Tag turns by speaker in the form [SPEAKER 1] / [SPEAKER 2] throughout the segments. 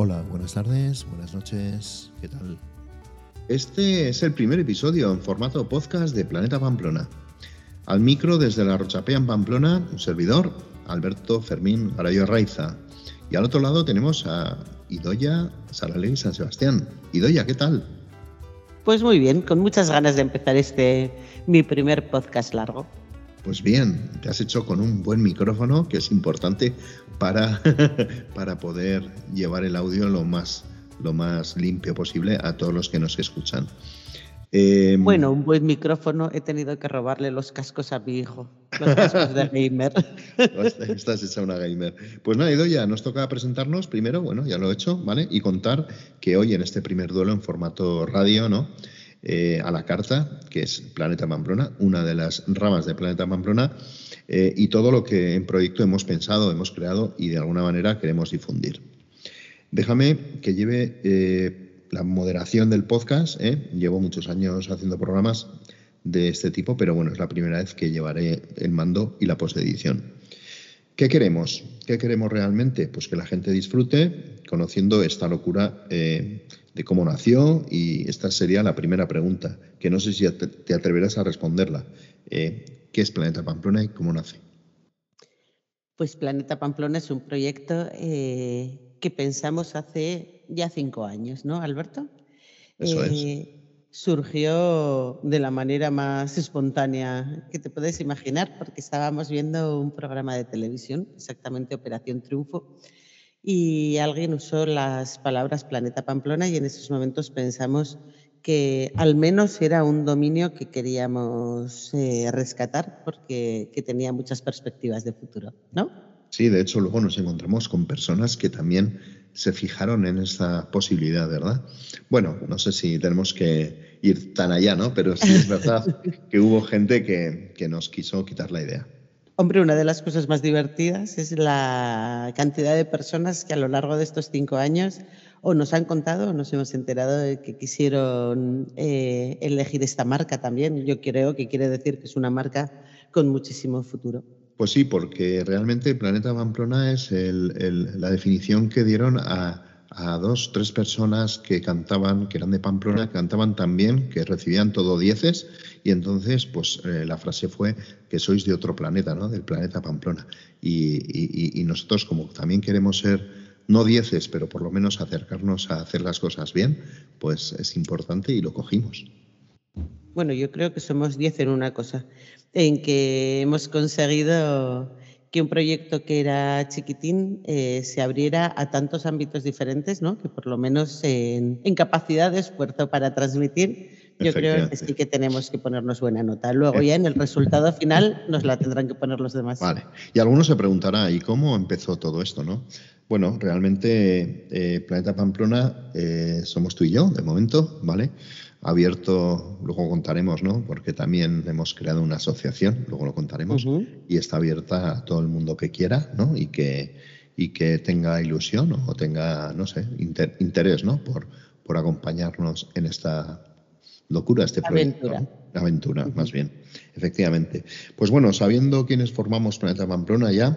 [SPEAKER 1] Hola, buenas tardes, buenas noches, ¿qué tal?
[SPEAKER 2] Este es el primer episodio en formato podcast de Planeta Pamplona. Al micro desde la Rochapea en Pamplona, un servidor, Alberto Fermín Garayo Arraiza. Y al otro lado tenemos a Idoia Saraley San Sebastián. Idoia, ¿qué tal?
[SPEAKER 3] Pues muy bien, con muchas ganas de empezar mi primer podcast largo.
[SPEAKER 2] Pues bien, te has hecho con un buen micrófono, que es importante para poder llevar el audio lo más limpio posible a todos los que nos escuchan.
[SPEAKER 3] Bueno, un buen micrófono, he tenido que robarle los cascos a mi hijo, los cascos de gamer.
[SPEAKER 2] Estás hecha una gamer. Pues nada, Idoia, nos toca presentarnos primero, bueno, ya lo he hecho, ¿vale? Y contar que hoy en este primer duelo en formato radio, ¿no? A la carta, que es Planeta Pamplona, una de las ramas de Planeta Pamplona, y todo lo que en proyecto hemos pensado, hemos creado y de alguna manera queremos difundir. Déjame que lleve la moderación del podcast. Llevo muchos años haciendo programas de este tipo, pero bueno, es la primera vez que llevaré el mando y la postedición. ¿Qué queremos? ¿Qué queremos realmente? Pues que la gente disfrute conociendo esta locura de cómo nació, y esta sería la primera pregunta, que no sé si te atreverás a responderla. ¿Qué es Planeta Pamplona y cómo nace?
[SPEAKER 3] Pues Planeta Pamplona es un proyecto que pensamos hace ya 5 años, ¿no, Alberto?
[SPEAKER 2] Eso es.
[SPEAKER 3] Surgió de la manera más espontánea que te puedes imaginar, porque estábamos viendo un programa de televisión, exactamente Operación Triunfo, y alguien usó las palabras Planeta Pamplona y en esos momentos pensamos que al menos era un dominio que queríamos rescatar porque que tenía muchas perspectivas de futuro, ¿no?
[SPEAKER 2] Sí, de hecho luego nos encontramos con personas que también se fijaron en esta posibilidad, ¿verdad? Bueno, no sé si tenemos que ir tan allá, ¿no? Pero sí es verdad que hubo gente que nos quiso quitar la idea.
[SPEAKER 3] Hombre, una de las cosas más divertidas es la cantidad de personas que a lo largo de estos 5 años o nos han contado o nos hemos enterado de que quisieron elegir esta marca también. Yo creo que quiere decir que es una marca con muchísimo futuro.
[SPEAKER 2] Pues sí, porque realmente Planeta Pamplona es la definición que dieron a 2-3 personas que cantaban, que eran de Pamplona, que cantaban tan bien, que recibían todo 10, y entonces pues la frase fue que sois de otro planeta, ¿no? Del planeta Pamplona. Y nosotros, como también queremos ser no 10, pero por lo menos acercarnos a hacer las cosas bien, pues es importante y lo cogimos.
[SPEAKER 3] Bueno, yo creo que somos 10 en una cosa, en que hemos conseguido que un proyecto que era chiquitín se abriera a tantos ámbitos diferentes, ¿no? Que por lo menos en capacidad de esfuerzo para transmitir, yo creo que sí que tenemos que ponernos buena nota. Luego ya en el resultado final nos la tendrán que poner los demás.
[SPEAKER 2] Vale. Y alguno se preguntará, ¿y cómo empezó todo esto, no? Bueno, realmente Planeta Pamplona somos tú y yo, de momento, ¿vale? Abierto, luego contaremos, ¿no? Porque también hemos creado una asociación, luego lo contaremos, y está abierta a todo el mundo que quiera, ¿no? Y que tenga ilusión o tenga, no sé, interés, ¿no? Por acompañarnos en esta locura, este proyecto, ¿no? Aventura, más bien, efectivamente. Pues bueno, sabiendo quiénes formamos Planeta Pamplona ya,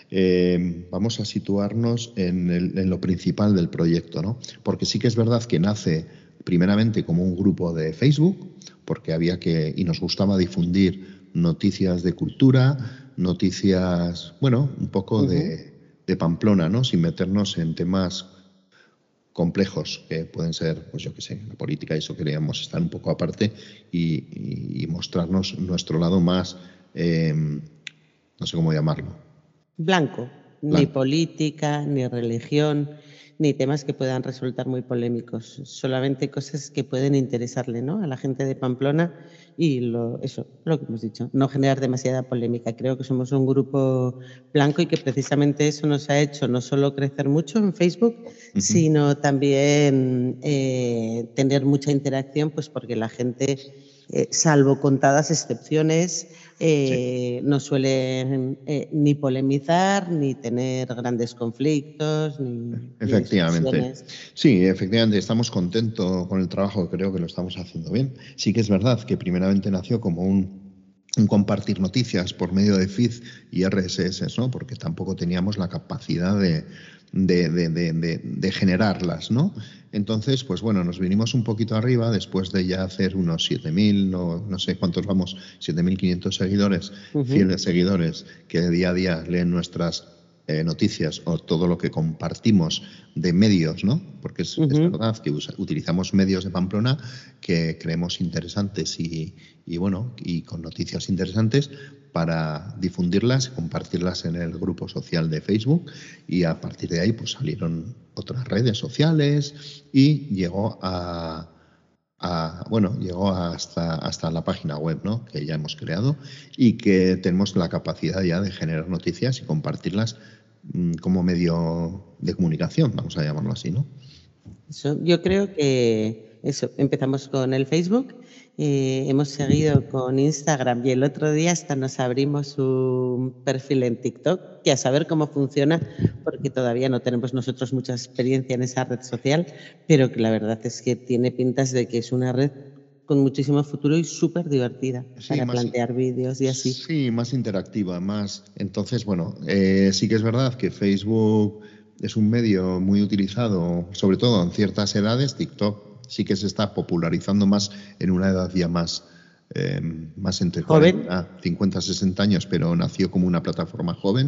[SPEAKER 2] vamos a situarnos en lo principal del proyecto, ¿no? Porque sí que es verdad que nace primeramente como un grupo de Facebook, porque había y nos gustaba difundir noticias de cultura, noticias, bueno, un poco de Pamplona, ¿no? Sin meternos en temas complejos que pueden ser, pues yo qué sé, la política, y eso queríamos estar un poco aparte y mostrarnos nuestro lado más, no sé cómo llamarlo.
[SPEAKER 3] Blanco. Ni política, ni religión, ni temas que puedan resultar muy polémicos, solamente cosas que pueden interesarle, ¿no? A la gente de Pamplona y lo que hemos dicho, no generar demasiada polémica. Creo que somos un grupo blanco y que precisamente eso nos ha hecho no solo crecer mucho en Facebook, sino también tener mucha interacción, pues porque la gente, salvo contadas excepciones, no suelen ni polemizar, ni tener grandes conflictos, ni
[SPEAKER 2] Efectivamente. Sí, efectivamente, estamos contentos con el trabajo, creo que lo estamos haciendo bien. Sí que es verdad que primeramente nació como un un compartir noticias por medio de feed y RSS, ¿no? Porque tampoco teníamos la capacidad de generarlas, ¿no? Entonces, pues bueno, nos vinimos un poquito arriba después de ya hacer unos 7.000, no sé cuántos vamos, 7.500 seguidores, fieles seguidores, que día a día leen nuestras noticias o todo lo que compartimos de medios, ¿no? Porque es verdad que utilizamos medios de Pamplona que creemos interesantes y con noticias interesantes para difundirlas, compartirlas en el grupo social de Facebook, y a partir de ahí pues salieron otras redes sociales y llegó hasta la página web, ¿no? Que ya hemos creado y que tenemos la capacidad ya de generar noticias y compartirlas como medio de comunicación, vamos a llamarlo así, ¿no?
[SPEAKER 3] Yo creo que empezamos con el Facebook, hemos seguido con Instagram y el otro día hasta nos abrimos un perfil en TikTok, que a saber cómo funciona, porque todavía no tenemos nosotros mucha experiencia en esa red social, pero que la verdad es que tiene pintas de que es una red con muchísimo futuro y súper divertida para plantear vídeos y así.
[SPEAKER 2] Sí, más interactiva, más. Entonces, bueno, sí que es verdad que Facebook es un medio muy utilizado, sobre todo en ciertas edades. TikTok sí que se está popularizando más en una edad ya más entre 40, 50, 60 años, pero nació como una plataforma joven.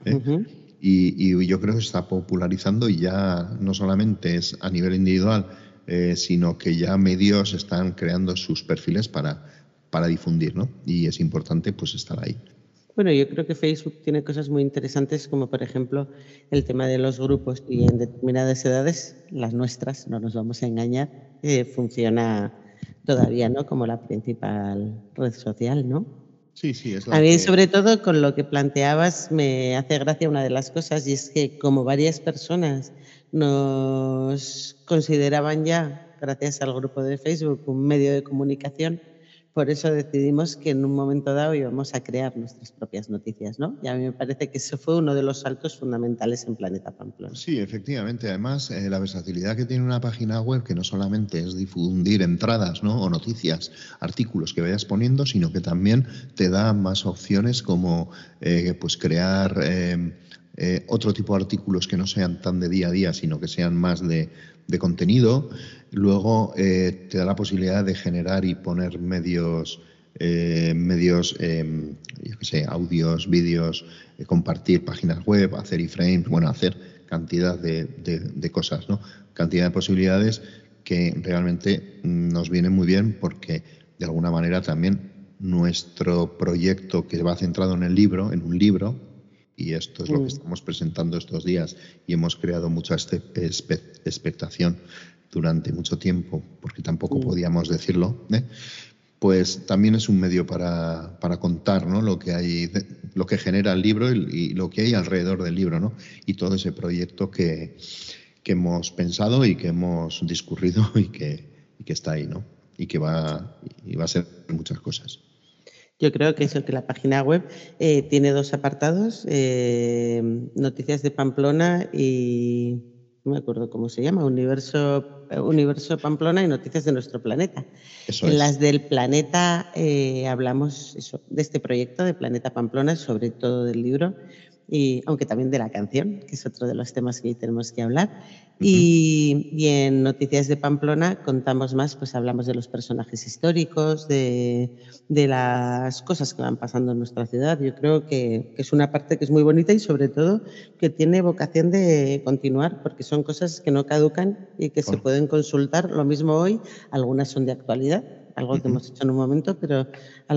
[SPEAKER 2] Y yo creo que se está popularizando y ya no solamente es a nivel individual, sino que ya medios están creando sus perfiles para difundir, ¿no? Y es importante pues estar ahí.
[SPEAKER 3] Bueno, yo creo que Facebook tiene cosas muy interesantes, como por ejemplo el tema de los grupos, y en determinadas edades, las nuestras, no nos vamos a engañar, funciona todavía, ¿no? Como la principal red social, ¿no?
[SPEAKER 2] Sí, es la
[SPEAKER 3] A mí, sobre todo, con lo que planteabas, me hace gracia una de las cosas, y es que como varias personas nos consideraban ya, gracias al grupo de Facebook, un medio de comunicación, por eso decidimos que en un momento dado íbamos a crear nuestras propias noticias, ¿no? Y a mí me parece que eso fue uno de los saltos fundamentales en Planeta Pamplona.
[SPEAKER 2] Sí, efectivamente. Además, la versatilidad que tiene una página web, que no solamente es difundir entradas, ¿no? O noticias, artículos que vayas poniendo, sino que también te da más opciones como pues crear otro tipo de artículos que no sean tan de día a día, sino que sean más de contenido. Luego te da la posibilidad de generar y poner medios, yo qué sé, audios, vídeos, compartir páginas web, hacer iframes, hacer cantidad de cosas, ¿no? Cantidad de posibilidades que realmente nos vienen muy bien, porque de alguna manera también nuestro proyecto, que va centrado en un libro, y esto es lo que estamos presentando estos días, y hemos creado mucha expectación durante mucho tiempo, porque tampoco podíamos decirlo, pues también es un medio para contar, ¿no? Lo que hay, lo que genera el libro y lo que hay alrededor del libro, ¿no? Y todo ese proyecto que hemos pensado y que hemos discurrido y que está ahí, ¿no? Y que va a ser muchas cosas.
[SPEAKER 3] Yo creo que la página web tiene dos apartados, Noticias de Pamplona y no me acuerdo cómo se llama, Universo Pamplona y Noticias de nuestro planeta. En las del planeta hablamos de este proyecto de Planeta Pamplona, sobre todo del libro, y aunque también de la canción, que es otro de los temas que hoy tenemos que hablar. Y en Noticias de Pamplona contamos más, pues hablamos de los personajes históricos, de las cosas que van pasando en nuestra ciudad. Yo creo que es una parte que es muy bonita y sobre todo que tiene vocación de continuar, porque son cosas que no caducan y que se pueden consultar. Lo mismo hoy, algunas son de actualidad, algo que hemos hecho en un momento, pero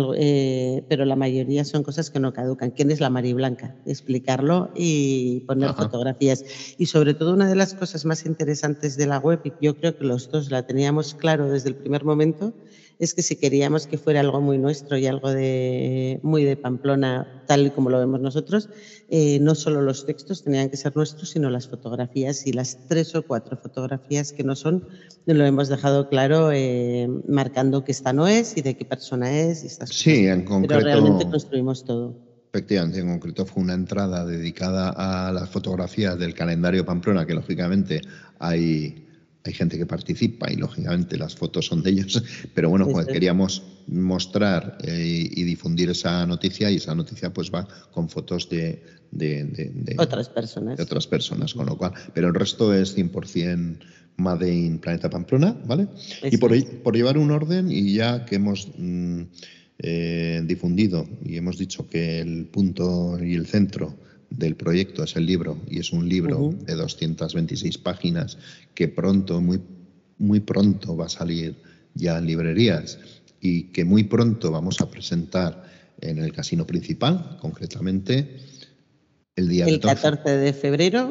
[SPEAKER 3] la mayoría son cosas que no caducan. ¿Quién es la Mari Blanca? Explicarlo y poner fotografías. Y sobre todo, una de las cosas más interesantes de la web, y yo creo que los dos la teníamos claro desde el primer momento, es que si queríamos que fuera algo muy nuestro y algo muy de Pamplona, tal y como lo vemos nosotros, no solo los textos tenían que ser nuestros, sino las fotografías, y las 3 o 4 fotografías que no son, lo hemos dejado claro, marcando que esta no es y de qué persona es. Y estas
[SPEAKER 2] sí,
[SPEAKER 3] cosas.
[SPEAKER 2] en concreto.
[SPEAKER 3] Pero realmente construimos todo.
[SPEAKER 2] Efectivamente, en concreto fue una entrada dedicada a las fotografías del calendario Pamplona, que lógicamente hay hay gente que participa y lógicamente las fotos son de ellos, pero bueno, pues queríamos mostrar y difundir esa noticia, y esa noticia pues va con fotos de
[SPEAKER 3] otras personas.
[SPEAKER 2] De otras personas, con lo cual, pero el resto es 100% Made in Planeta Pamplona, ¿vale? Y por llevar un orden, y ya que hemos difundido y hemos dicho que el punto y el centro del proyecto es el libro, y es un libro de 226 páginas que pronto, muy pronto va a salir ya en librerías, y que muy pronto vamos a presentar en el casino principal, concretamente el día
[SPEAKER 3] el 14 de febrero,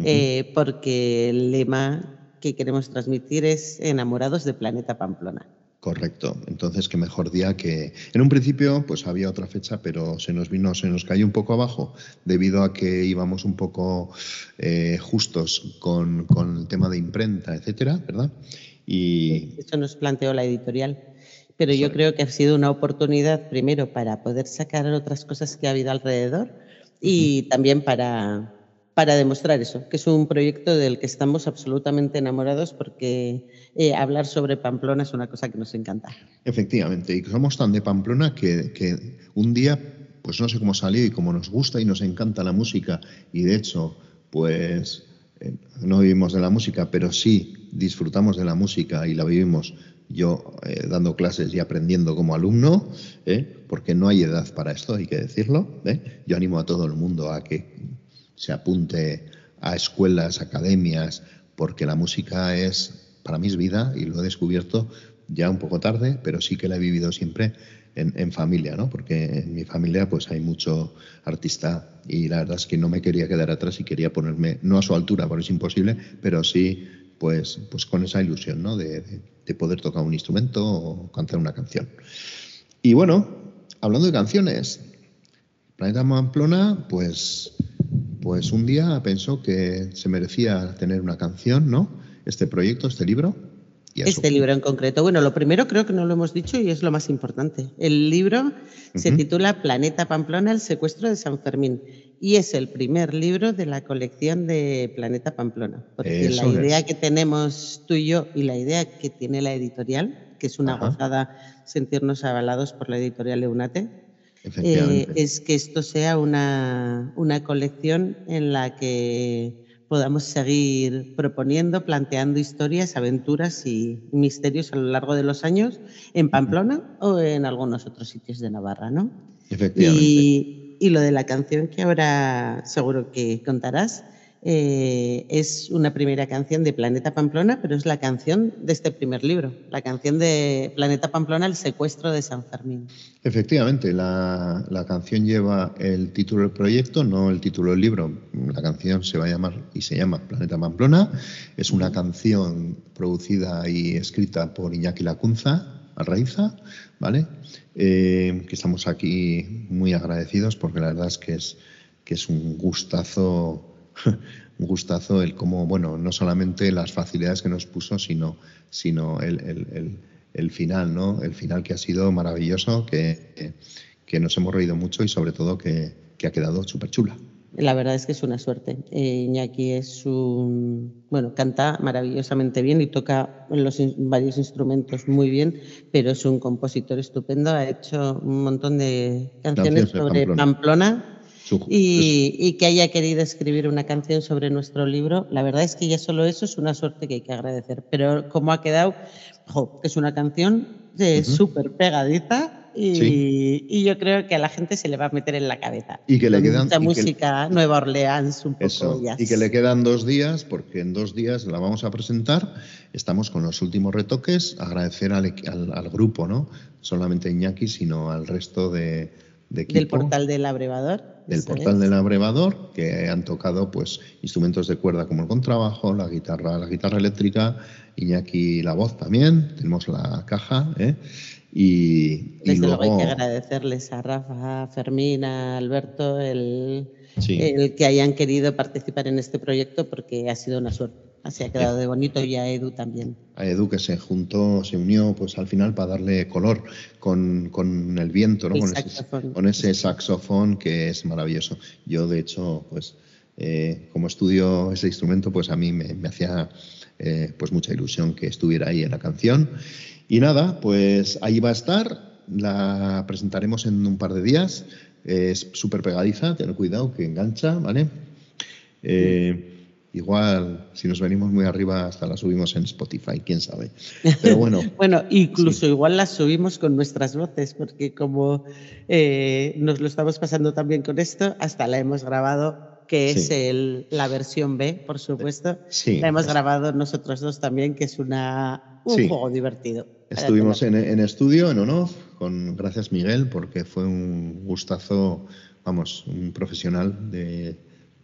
[SPEAKER 3] porque el lema que queremos transmitir es Enamorados de Planeta Pamplona.
[SPEAKER 2] Correcto. Entonces, qué mejor día que... En un principio, pues había otra fecha, pero se nos cayó un poco abajo debido a que íbamos un poco justos con el tema de imprenta, etcétera, ¿verdad? Y
[SPEAKER 3] eso nos planteó la editorial. Pero yo creo que ha sido una oportunidad, primero, para poder sacar otras cosas que ha habido alrededor y también para demostrar eso, que es un proyecto del que estamos absolutamente enamorados, porque hablar sobre Pamplona es una cosa que nos encanta.
[SPEAKER 2] Efectivamente, y somos tan de Pamplona que un día, pues no sé cómo salió, y como nos gusta y nos encanta la música, y de hecho, pues no vivimos de la música, pero sí disfrutamos de la música y la vivimos, yo dando clases y aprendiendo como alumno, porque no hay edad para esto, hay que decirlo. Yo animo a todo el mundo a que se apunte a escuelas, academias, porque la música para mí es vida, y lo he descubierto ya un poco tarde, pero sí que la he vivido siempre en familia, ¿no? Porque en mi familia pues hay mucho artista, y la verdad es que no me quería quedar atrás y quería ponerme, no a su altura, porque es imposible, pero sí pues con esa ilusión, ¿no? De poder tocar un instrumento o cantar una canción. Y bueno, hablando de canciones, Planeta Pamplona, pues un día pensó que se merecía tener una canción, ¿no? Este proyecto, este libro.
[SPEAKER 3] Este libro en concreto. Bueno, lo primero creo que no lo hemos dicho y es lo más importante. El libro se titula Planeta Pamplona, el secuestro de San Fermín, y es el primer libro de la colección de Planeta Pamplona. Porque la idea que tenemos tú y yo, y la idea que tiene la editorial, que es una gozada sentirnos avalados por la editorial Eunate, es que esto sea una colección en la que podamos seguir proponiendo, planteando historias, aventuras y misterios a lo largo de los años en Pamplona o en algunos otros sitios de Navarra, ¿no?
[SPEAKER 2] Efectivamente.
[SPEAKER 3] Y lo de la canción que ahora seguro que contarás es una primera canción de Planeta Pamplona, pero es la canción de este primer libro, la canción de Planeta Pamplona, El secuestro de San Fermín.
[SPEAKER 2] Efectivamente, la canción lleva el título del proyecto, no el título del libro. La canción se va a llamar y se llama Planeta Pamplona. Es una canción producida y escrita por Iñaki Lacunza, Arraiza, ¿vale? Que estamos aquí muy agradecidos, porque la verdad es que es un gustazo el cómo, bueno, no solamente las facilidades que nos puso, sino el final, ¿no? El final, que ha sido maravilloso, que nos hemos reído mucho, y sobre todo que ha quedado súper chula.
[SPEAKER 3] La verdad es que es una suerte. Iñaki canta maravillosamente bien y toca varios instrumentos muy bien, pero es un compositor estupendo. Ha hecho un montón de canciones sobre Pamplona. Y que haya querido escribir una canción sobre nuestro libro, la verdad es que ya solo eso es una suerte que hay que agradecer. Pero como ha quedado, es una canción súper pegadiza. Y yo creo que a la gente se le va a meter en la cabeza.
[SPEAKER 2] Y que le quedan
[SPEAKER 3] mucha música, Nueva Orleans, un poco
[SPEAKER 2] eso,
[SPEAKER 3] jazz.
[SPEAKER 2] Y que le quedan 2 días, porque en 2 días la vamos a presentar. Estamos con los últimos retoques. Agradecer al grupo, no solamente a Iñaki, sino al resto de equipo.
[SPEAKER 3] Del Portal del Abrevador.
[SPEAKER 2] Del Portal del Abrevador, que han tocado pues instrumentos de cuerda como el contrabajo, la guitarra eléctrica, Iñaki la voz también, tenemos la caja, y luego
[SPEAKER 3] hay que agradecerles a Rafa, a Fermín, a Alberto el que hayan querido participar en este proyecto, porque ha sido una suerte. Así ha quedado de bonito, y a Edu también.
[SPEAKER 2] A Edu, que se unió pues al final para darle color con el viento, ¿no? Con ese saxofón, que es maravilloso. Yo, de hecho, pues como estudio ese instrumento, pues a mí me hacía pues mucha ilusión que estuviera ahí en la canción. Y nada, pues ahí va a estar, la presentaremos en un par de días, es súper pegadiza, ten cuidado que engancha, ¿vale? Igual, si nos venimos muy arriba, hasta la subimos en Spotify, quién sabe. Pero bueno.
[SPEAKER 3] Bueno, incluso igual las subimos con nuestras voces, porque como nos lo estamos pasando también con esto, hasta la hemos grabado, que es la versión B, por supuesto. La hemos grabado nosotros dos también, que es un juego divertido.
[SPEAKER 2] Estuvimos en estudio, en on-off, gracias Miguel, porque fue un gustazo, vamos, un profesional de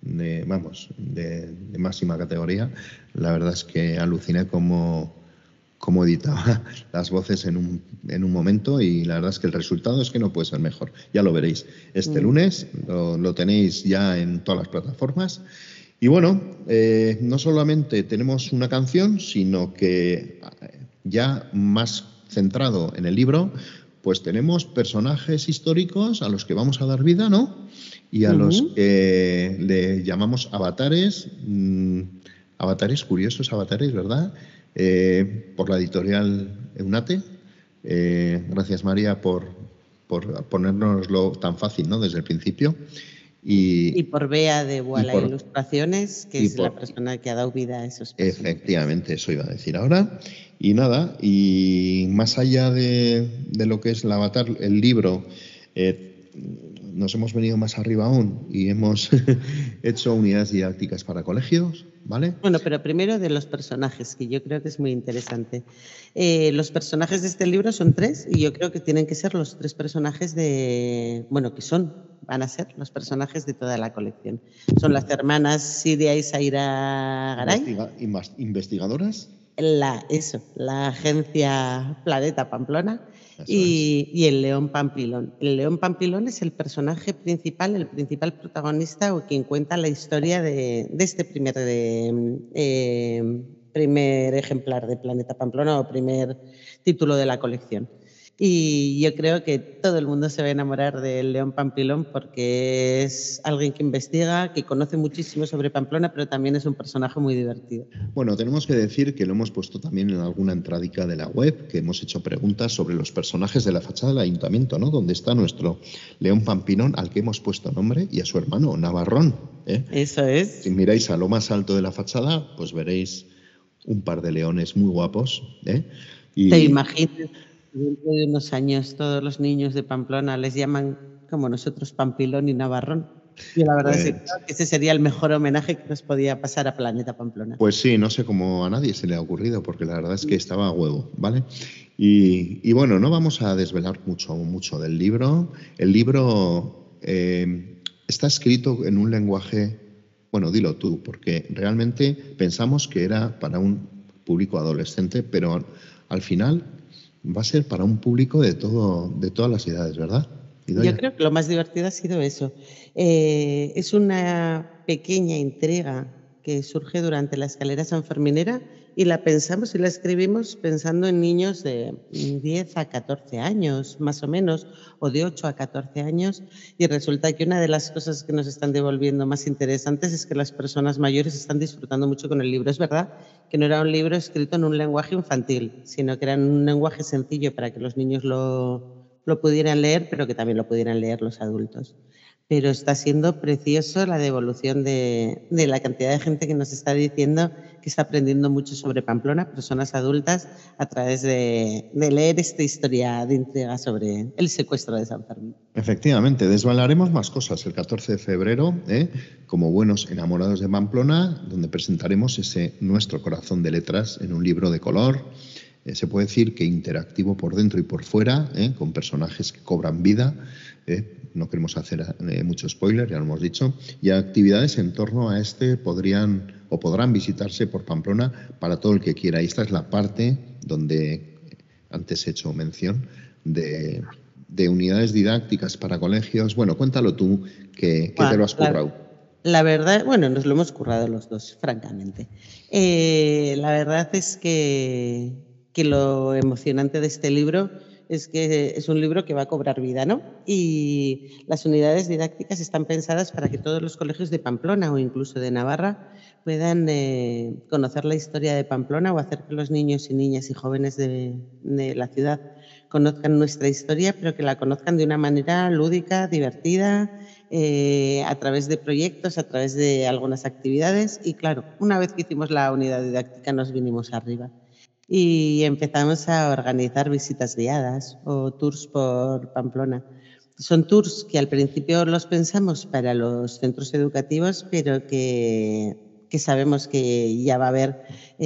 [SPEAKER 2] máxima categoría. La verdad es que aluciné cómo editaba las voces en un momento, y la verdad es que el resultado es que no puede ser mejor. Ya lo veréis. Este lunes lo tenéis ya en todas las plataformas. Y bueno, no solamente tenemos una canción, sino que ya más centrado en el libro, pues tenemos personajes históricos a los que vamos a dar vida, ¿no? Y a los que le llamamos avatares, curiosos avatares, ¿verdad? Por la editorial Eunate. Gracias, María, por ponérnoslo tan fácil, ¿no? Desde el principio.
[SPEAKER 3] Y por Bea de Boala Ilustraciones, que es la persona que ha dado vida a esos personajes.
[SPEAKER 2] Efectivamente, eso iba a decir ahora. Y nada, y más allá de lo que es el avatar, el libro, nos hemos venido más arriba aún y hemos hecho unidades didácticas para colegios, ¿vale?
[SPEAKER 3] Bueno, pero primero de los personajes, que yo creo que es muy interesante. Los personajes de este libro son 3, y yo creo que tienen que ser los 3 personajes van a ser los personajes de toda la colección. Son las hermanas Siria y Zaira Garay.
[SPEAKER 2] ¿Investigadoras?
[SPEAKER 3] La agencia Planeta Pamplona. Y el León Pampilón. El León Pampilón es el personaje principal, el principal protagonista, o quien cuenta la historia de este primer ejemplar de Planeta Pamplona, o primer título de la colección. Y yo creo que todo el mundo se va a enamorar del León Pampilón, porque es alguien que investiga, que conoce muchísimo sobre Pamplona, pero también es un personaje muy divertido.
[SPEAKER 2] Bueno, tenemos que decir que lo hemos puesto también en alguna entradica de la web, que hemos hecho preguntas sobre los personajes de la fachada del ayuntamiento, ¿no? Donde está nuestro León Pampilón, al que hemos puesto nombre, y a su hermano, Navarrón.
[SPEAKER 3] Eso es.
[SPEAKER 2] Si miráis a lo más alto de la fachada, pues veréis un par de leones muy guapos.
[SPEAKER 3] ¿Te imaginas? Dentro de unos años todos los niños de Pamplona les llaman, como nosotros, Pampilón y Navarrón. Yo la verdad es que creo que ese sería el mejor homenaje que nos podía pasar a Planeta Pamplona.
[SPEAKER 2] Pues sí, no sé cómo a nadie se le ha ocurrido, porque la verdad es que estaba a huevo, ¿vale? Y bueno, no vamos a desvelar mucho del libro. El libro está escrito en un lenguaje, bueno, dilo tú, porque realmente pensamos que era para un público adolescente, pero al final va a ser para un público de todas las edades, ¿verdad?
[SPEAKER 3] Yo creo que lo más divertido ha sido eso. Es una pequeña entrega que surge durante la escalera sanferminera, y la pensamos y la escribimos pensando en niños de 10 a 14 años, más o menos, o de 8 a 14 años, y resulta que una de las cosas que nos están devolviendo más interesantes es que las personas mayores están disfrutando mucho con el libro. Es verdad que no era un libro escrito en un lenguaje infantil, sino que era en un lenguaje sencillo para que los niños lo pudieran leer, pero que también lo pudieran leer los adultos. Pero está siendo precioso la devolución de la cantidad de gente que nos está diciendo que está aprendiendo mucho sobre Pamplona, personas adultas, a través de leer esta historia de intriga sobre el secuestro de San Fermín.
[SPEAKER 2] Efectivamente, desvelaremos más cosas el 14 de febrero, como buenos enamorados de Pamplona, donde presentaremos ese Nuestro corazón de letras en un libro de color. Se puede decir que interactivo por dentro y por fuera, con personajes que cobran vida. No queremos hacer mucho spoiler, ya lo hemos dicho. Y actividades en torno a este podrán visitarse por Pamplona para todo el que quiera. Y esta es la parte donde antes he hecho mención de unidades didácticas para colegios. Bueno, cuéntalo tú, que te lo has currado.
[SPEAKER 3] La verdad, bueno, nos lo hemos currado los dos, francamente. La verdad es que lo emocionante de este libro es que es un libro que va a cobrar vida, ¿no? Y las unidades didácticas están pensadas para que todos los colegios de Pamplona o incluso de Navarra puedan conocer la historia de Pamplona o hacer que los niños y niñas y jóvenes de la ciudad conozcan nuestra historia, pero que la conozcan de una manera lúdica, divertida, a través de proyectos, a través de algunas actividades. Y claro, una vez que hicimos la unidad didáctica nos vinimos arriba y empezamos a organizar visitas guiadas o tours por Pamplona. Son tours que al principio los pensamos para los centros educativos, pero que sabemos que ya va a haber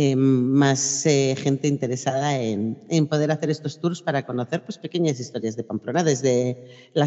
[SPEAKER 3] más gente interesada en poder hacer estos tours para conocer pues, pequeñas historias de Pamplona, desde las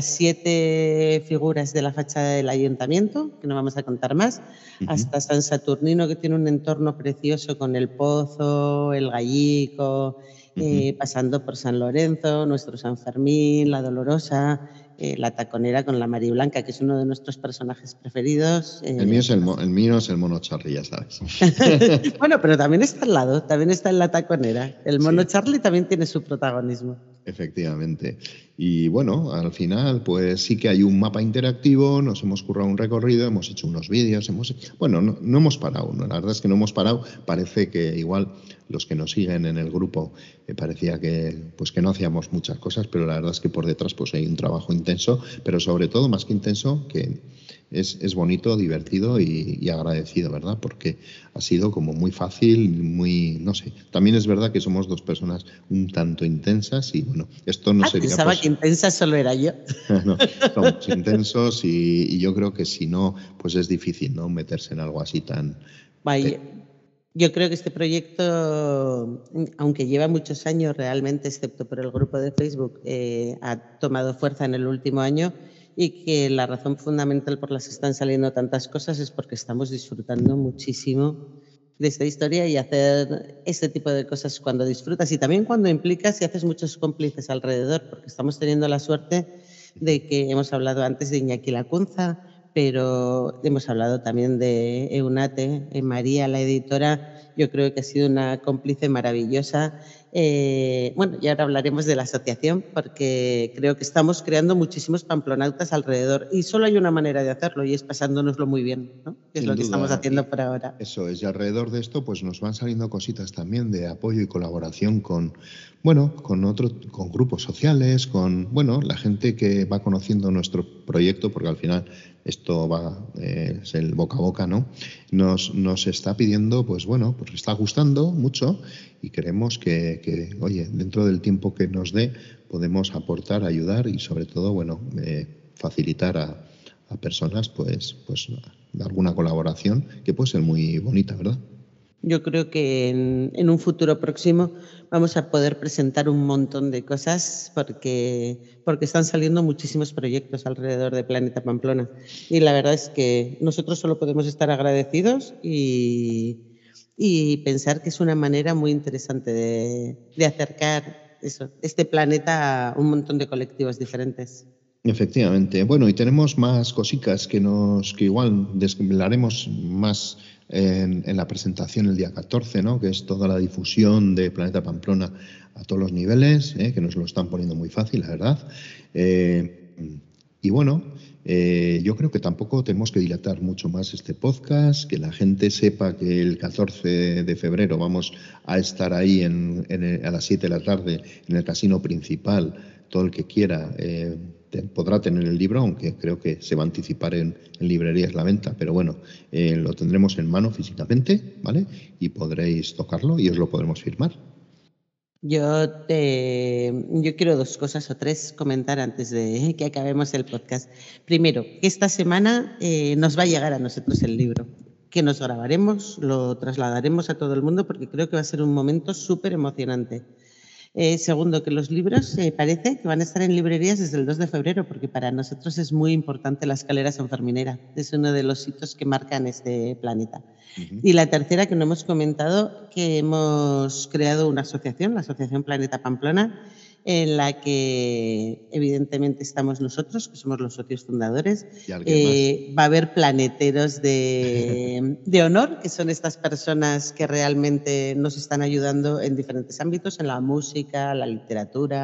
[SPEAKER 3] 7 figuras de la fachada del ayuntamiento, que no vamos a contar más, hasta San Saturnino, que tiene un entorno precioso con el Pozo, el Gallico, pasando por San Lorenzo, nuestro San Fermín, la Dolorosa, la Taconera con la Mariblanca, que es uno de nuestros personajes preferidos.
[SPEAKER 2] El mío es el mono Charlie, ya sabes.
[SPEAKER 3] Bueno, pero también está al lado, también está en la Taconera. El mono
[SPEAKER 2] Sí.
[SPEAKER 3] Charlie también tiene su protagonismo.
[SPEAKER 2] Efectivamente. Y bueno, al final, pues sí que hay un mapa interactivo, nos hemos currado un recorrido, hemos hecho unos vídeos, bueno, no hemos parado, ¿no? La verdad es que no hemos parado. Parece que igual los que nos siguen en el grupo parecía que no hacíamos muchas cosas, pero la verdad es que por detrás pues hay un trabajo intenso, pero sobre todo, más que intenso, que es bonito, divertido y agradecido, ¿verdad? Porque ha sido como muy fácil, muy, no sé. También es verdad que somos dos personas un tanto intensas y bueno, esto no sería
[SPEAKER 3] Pensaba que intensa solo era yo.
[SPEAKER 2] No, somos intensos y yo creo que si no, pues es difícil, ¿no? Meterse en algo así tan...
[SPEAKER 3] Vaya. Yo creo que este proyecto, aunque lleva muchos años realmente, excepto por el grupo de Facebook, ha tomado fuerza en el último año y que la razón fundamental por la que están saliendo tantas cosas es porque estamos disfrutando muchísimo de esta historia y hacer este tipo de cosas cuando disfrutas y también cuando implicas y haces muchos cómplices alrededor, porque estamos teniendo la suerte de que hemos hablado antes de Iñaki Lacunza, pero hemos hablado también de Eunate, María, la editora, yo creo que ha sido una cómplice maravillosa. Bueno, y ahora hablaremos de la asociación porque creo que estamos creando muchísimos pamplonautas alrededor y solo hay una manera de hacerlo y es pasándonoslo muy bien, ¿no? Que es
[SPEAKER 2] Sin
[SPEAKER 3] lo que estamos
[SPEAKER 2] duda,
[SPEAKER 3] haciendo por ahora.
[SPEAKER 2] Eso es, y alrededor de esto pues nos van saliendo cositas también de apoyo y colaboración con, bueno, con grupos sociales, con, bueno, la gente que va conociendo nuestro proyecto, porque al final esto va, es el boca a boca, ¿no? Nos está pidiendo, pues bueno, pues está gustando mucho y queremos que, oye, dentro del tiempo que nos dé podemos aportar, ayudar y sobre todo, bueno, facilitar a personas, pues de alguna colaboración que puede ser muy bonita, ¿verdad?
[SPEAKER 3] Yo creo que en un futuro próximo vamos a poder presentar un montón de cosas porque están saliendo muchísimos proyectos alrededor de Planeta Pamplona. Y la verdad es que nosotros solo podemos estar agradecidos y pensar que es una manera muy interesante de acercar este planeta a un montón de colectivos diferentes.
[SPEAKER 2] Efectivamente. Bueno, y tenemos más cositas que igual desvelaremos más en la presentación el día 14, ¿no? Que es toda la difusión de Planeta Pamplona a todos los niveles, que nos lo están poniendo muy fácil, la verdad. Y bueno, yo creo que tampoco tenemos que dilatar mucho más este podcast, que la gente sepa que el 14 de febrero vamos a estar ahí a las 7 de la tarde en el casino principal. Todo el que quiera podrá tener el libro, aunque creo que se va a anticipar en librerías la venta, pero bueno, lo tendremos en mano físicamente, ¿vale? Y podréis tocarlo y os lo podremos firmar.
[SPEAKER 3] Yo quiero 2 cosas o 3 comentar antes de que acabemos el podcast. Primero, que esta semana nos va a llegar a nosotros el libro, que nos grabaremos, lo trasladaremos a todo el mundo porque creo que va a ser un momento súper emocionante. Segundo, que los libros parece que van a estar en librerías desde el 2 de febrero, porque para nosotros es muy importante la escalera sanferminera. Es uno de los hitos que marcan este planeta. Y la tercera, que no hemos comentado, que hemos creado una asociación, la Asociación Planeta Pamplona, en la que evidentemente estamos nosotros, que somos los socios fundadores. Va a haber planeteros de honor, que son estas personas que realmente nos están ayudando en diferentes ámbitos, en la música, la literatura,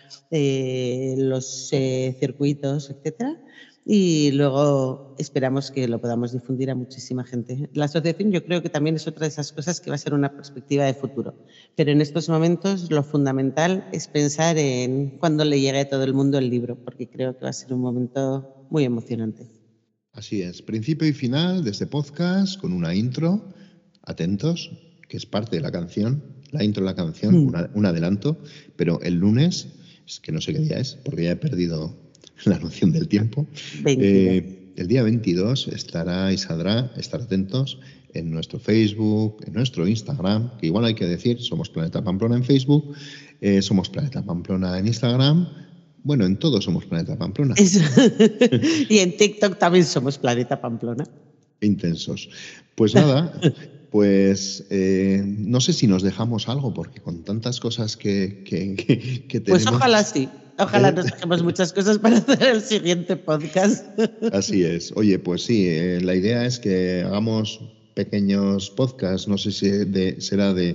[SPEAKER 3] los circuitos, etcétera. Y luego esperamos que lo podamos difundir a muchísima gente. La asociación yo creo que también es otra de esas cosas que va a ser una perspectiva de futuro. Pero en estos momentos lo fundamental es pensar en cuándo le llegue a todo el mundo el libro, porque creo que va a ser un momento muy emocionante.
[SPEAKER 2] Así es, principio y final de este podcast con una intro, atentos, que es parte de la canción, la intro de la canción, un adelanto, pero el lunes, es que no sé qué día es, porque ya he perdido la noción del tiempo. El día 22 estará y saldrá, estar atentos en nuestro Facebook, en nuestro Instagram, que igual hay que decir, somos Planeta Pamplona en Facebook, somos Planeta Pamplona en Instagram, bueno, en todo somos Planeta Pamplona.
[SPEAKER 3] Y en TikTok también somos Planeta Pamplona.
[SPEAKER 2] Intensos. Pues nada, pues no sé si nos dejamos algo, porque con tantas cosas que tenemos...
[SPEAKER 3] Pues ojalá sí. Ojalá nos dejemos muchas cosas para hacer el siguiente podcast.
[SPEAKER 2] Así es. Oye, pues sí, la idea es que hagamos pequeños podcasts, no sé si será de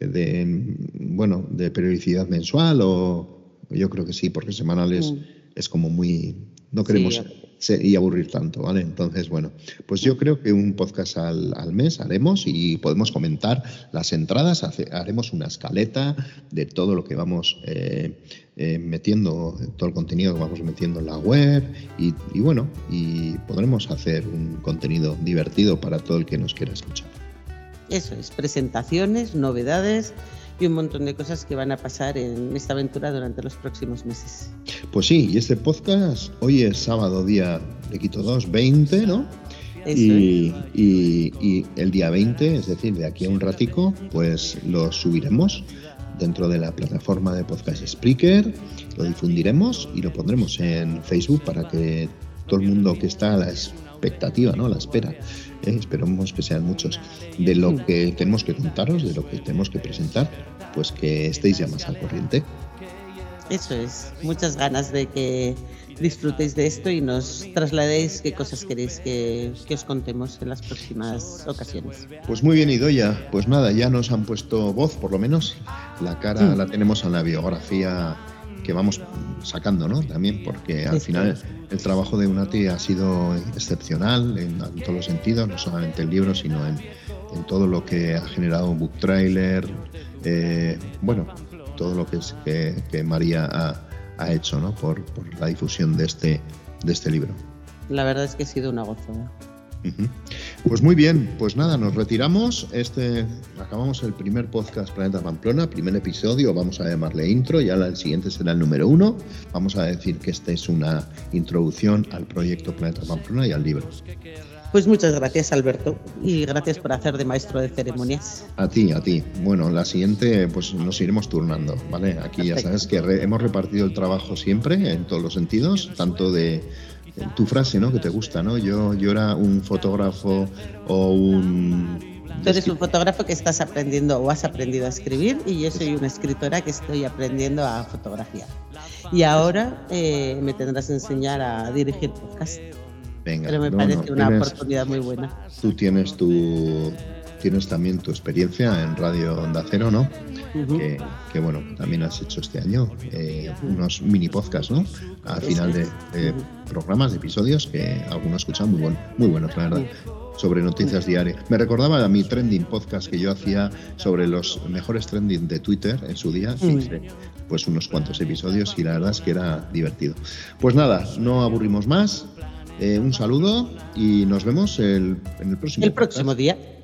[SPEAKER 2] periodicidad mensual o yo creo que sí, porque semanales es como muy... No queremos y aburrir tanto, ¿vale? Entonces, bueno, pues yo creo que un podcast al mes haremos y podemos comentar las entradas, haremos una escaleta de todo lo que vamos metiendo, todo el contenido que vamos metiendo en la web y bueno, y podremos hacer un contenido divertido para todo el que nos quiera escuchar.
[SPEAKER 3] Eso es, presentaciones, novedades y un montón de cosas que van a pasar en esta aventura durante los próximos meses.
[SPEAKER 2] Pues sí, y este podcast hoy es sábado, día, le quito 2, 20, ¿no? Y el día 20, es decir, de aquí a un ratico, pues lo subiremos dentro de la plataforma de podcast Spreaker, lo difundiremos y lo pondremos en Facebook para que todo el mundo que está a la expectativa, ¿no? A la espera, esperamos que sean muchos, de lo que tenemos que contaros, de lo que tenemos que presentar, pues que estéis ya más al corriente.
[SPEAKER 3] Eso es, muchas ganas de que disfrutéis de esto y nos trasladéis qué cosas queréis que os contemos en las próximas ocasiones.
[SPEAKER 2] Pues muy bien, Idoia, pues nada, ya nos han puesto voz, por lo menos, la cara la tenemos en la biografía que vamos sacando, ¿no? También porque al final el trabajo de Unati ha sido excepcional en todos los sentidos, no solamente el libro, sino en todo lo que ha generado un book trailer, todo lo que María ha hecho, ¿no? por la difusión de este libro.
[SPEAKER 3] La verdad es que ha sido una gozada.
[SPEAKER 2] Pues muy bien, pues nada, nos retiramos. Acabamos el primer podcast Planeta Pamplona, primer episodio, vamos a llamarle intro, ya el siguiente será el número 1. Vamos a decir que esta es una introducción al proyecto Planeta Pamplona y al libro.
[SPEAKER 3] Pues muchas gracias, Alberto, y gracias por hacer de maestro de ceremonias.
[SPEAKER 2] A ti. Bueno, la siguiente pues nos iremos turnando, ¿vale? Aquí perfecto. Ya sabes que hemos repartido el trabajo siempre, en todos los sentidos, tanto de tu frase, ¿no? Que te gusta, ¿no? Yo era un fotógrafo o un...
[SPEAKER 3] Tú eres un fotógrafo que estás aprendiendo o has aprendido a escribir y yo soy una escritora que estoy aprendiendo a fotografiar. Y ahora me tendrás que enseñar a dirigir podcast.
[SPEAKER 2] Venga,
[SPEAKER 3] pero me parece una oportunidad muy buena.
[SPEAKER 2] Tú tienes también tu experiencia en Radio Onda Cero, ¿no? Que bueno, también has hecho este año unos mini podcasts, ¿no? Al final de programas, de episodios que algunos escuchan muy buenos, la verdad. Sobre noticias diarias. Me recordaba a mi trending podcast que yo hacía sobre los mejores trending de Twitter en su día. Hice pues unos cuantos episodios y la verdad es que era divertido. Pues nada, no aburrimos más. Un saludo y nos vemos en el próximo
[SPEAKER 3] día.